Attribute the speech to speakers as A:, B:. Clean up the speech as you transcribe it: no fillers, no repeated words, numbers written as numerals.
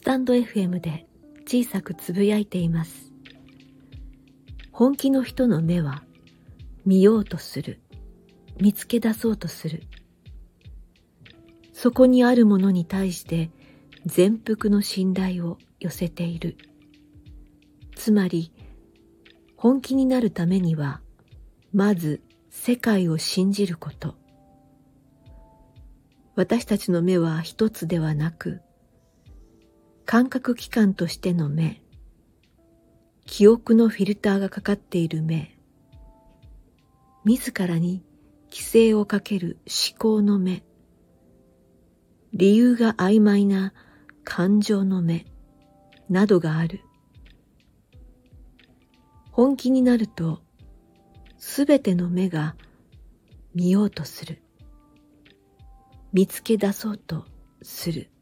A: スタンド FM で小さくつぶやいています。本気の人の目は見ようとする、見つけ出そうとする。そこにあるものに対して全幅の信頼を寄せている。つまり本気になるためにはまず世界を信じること。私たちの目は一つではなく、感覚器官としての目、記憶のフィルターがかかっている目、自らに規制をかける思考の目、理由が曖昧な感情の目などがある。本気になると、すべての目が見ようとする。見つけ出そうとする。